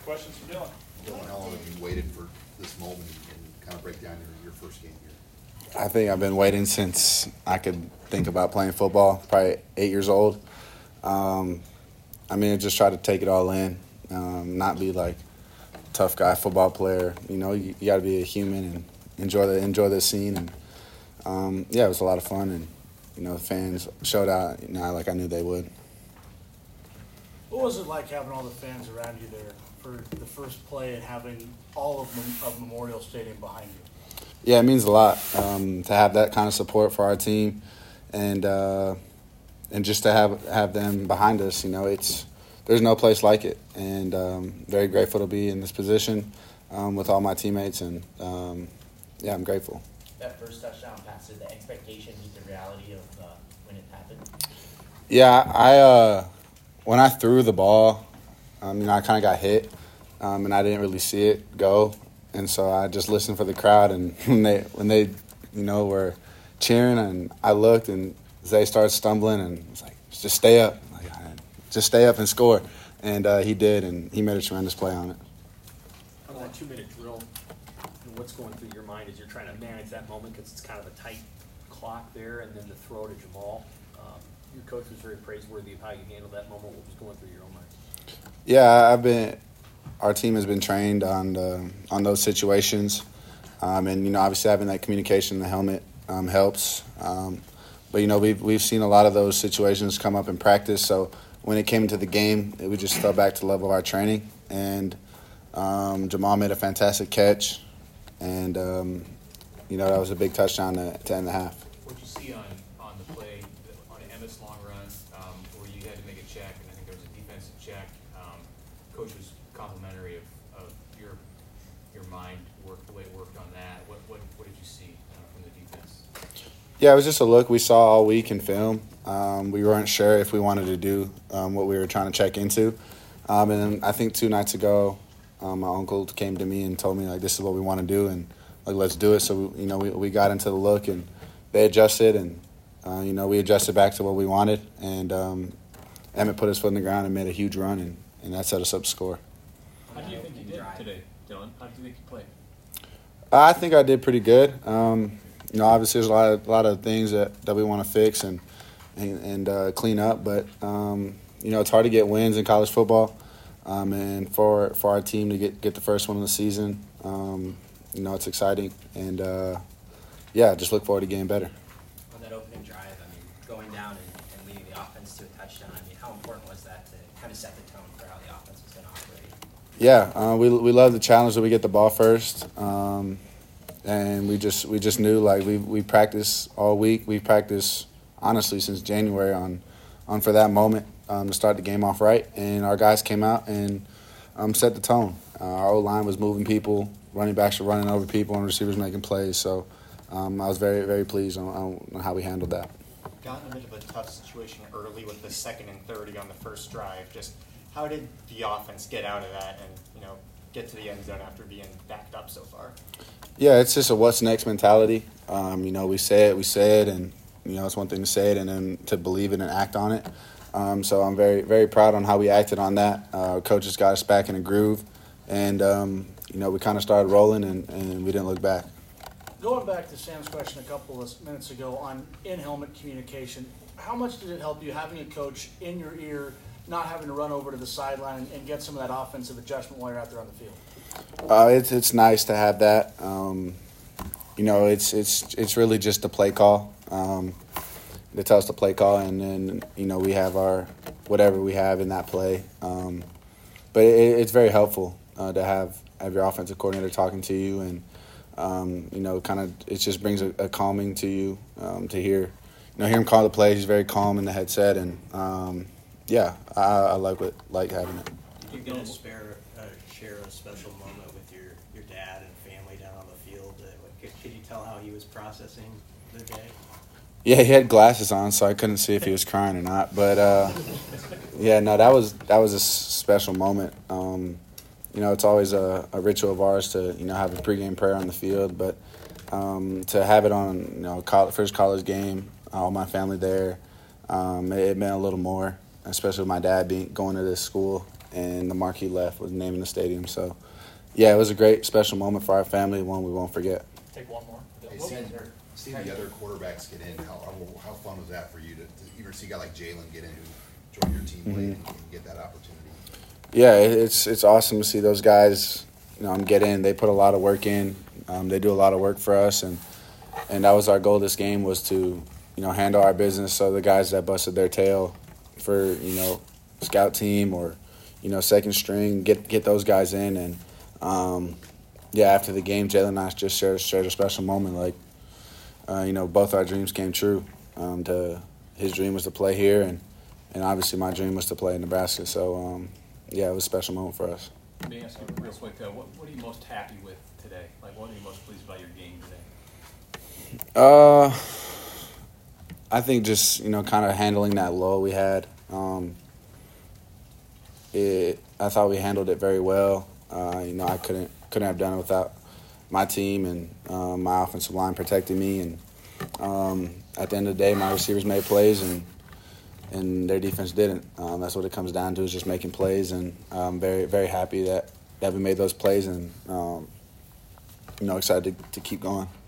questions for Dylan. Dylan, how long have you waited for this moment and kind of break down your first game here? I think I've been waiting since I could think about playing football, probably 8 years old. Just try to take it all in, not be like a tough guy football player. You got to be a human and enjoy the scene. And it was a lot of fun, and the fans showed out like I knew they would. What was it like having all the fans around you there for the first play and having all of Memorial Stadium behind you? Yeah, it means a lot to have that kind of support for our team, and just to have them behind us. There's no place like it, and very grateful to be in this position with all my teammates, and I'm grateful. That first touchdown pass, did the expectation meet the reality of when it happened? Yeah, when I threw the ball, I kind of got hit, and I didn't really see it go, and so I just listened for the crowd. And when they were cheering, and I looked, and Zay started stumbling, and I was like, just stay up, and score. And he did, and he made a tremendous play on it. On that 2-minute drill, what's going through your mind as you're trying to manage that moment, because it's kind of a tight clock there, and then the throw to Jamal? Your coach was very praiseworthy of how you handled that moment. What was going through your own mind? Yeah, our team has been trained on those situations, and obviously having that communication in the helmet helps. But we've seen a lot of those situations come up in practice. So when it came into the game, we just fell back to the level of our training, and Jamal made a fantastic catch, and that was a big touchdown to end the half. What did you see on the play, on Emmett's long run, where you had to make a check, and I think there was a defensive check? Coach was complimentary of your mind work, the way it worked on that. What did you see from the defense? Yeah, it was just a look we saw all week in film. We weren't sure if we wanted to do what we were trying to check into. And then I think 2 nights ago, my uncle came to me and told me, this is what we want to do, and, let's do it. So, we got into the look, and they adjusted, and, we adjusted back to what we wanted. And Emmett put his foot in the ground and made a huge run, and that set us up to score. How do you think you did today, Dylan? How do you think you played? I think I did pretty good. Obviously there's a lot of things that we want to fix and clean up, but it's hard to get wins in college football, and for our team to get the first one of the season, it's exciting, and just look forward to getting better. On that opening drive, going down and leading the offense to a touchdown, how important was that to kind of set the tone for how the offense was going to operate? Yeah, we love the challenge that we get the ball first. And we just knew we practiced all week. We practiced honestly since January on for that moment to start the game off right. And our guys came out and set the tone. Our O-line was moving people, running backs were running over people, and receivers making plays. So I was very, very pleased on how we handled that. Got in a bit of a tough situation early with the 2nd and 30 on the first drive. Just how did the offense get out of that and get to the end zone after being backed up so far? Yeah, it's just a what's next mentality. We say it, and it's one thing to say it and then to believe it and act on it. So I'm very, very proud on how we acted on that. Coaches got us back in a groove, and we kind of started rolling, and we didn't look back. Going back to Sam's question a couple of minutes ago on in-helmet communication, how much did it help you having a coach in your ear, not having to run over to the sideline and get some of that offensive adjustment while you're out there on the field? It's nice to have that. It's really just the play call. They tell us the play call, and then we have our whatever we have in that play. But it's very helpful to have your offensive coordinator talking to you, and kind of it just brings a calming to you to hear him call the play. He's very calm in the headset, and I like having it. You're going to share a special moment with your dad and family down on the field. Could you tell how he was processing the day? Yeah, he had glasses on, so I couldn't see if he was crying or not. But that was a special moment. It's always a ritual of ours to have a pregame prayer on the field, but to have it on first college game, all my family there, it meant a little more, especially with my dad going to this school. and the marquee left was naming the stadium. So, yeah, it was a great special moment for our family, one we won't forget. Take one more. Hey, seeing the other quarterbacks get in, how fun was that for you to even see a guy like Jalen get in who joined your team late and get that opportunity? Yeah, it's awesome to see those guys, get in. They put a lot of work in. They do a lot of work for us, and that was our goal this game, was to, handle our business. So the guys that busted their tail for, scout team or, second string, get those guys in. And, after the game, Jalen and I just shared a special moment. Like, both our dreams came true. His dream was to play here, and obviously my dream was to play in Nebraska. So, it was a special moment for us. Let me ask you real quick, what are you most happy with today? Like, what are you most pleased about your game today? I think just, kind of handling that lull we had. I thought we handled it very well. I couldn't have done it without my team and my offensive line protecting me. And at the end of the day, my receivers made plays and their defense didn't. That's what it comes down to, is just making plays. And I'm very, very happy that we made those plays and, excited to keep going.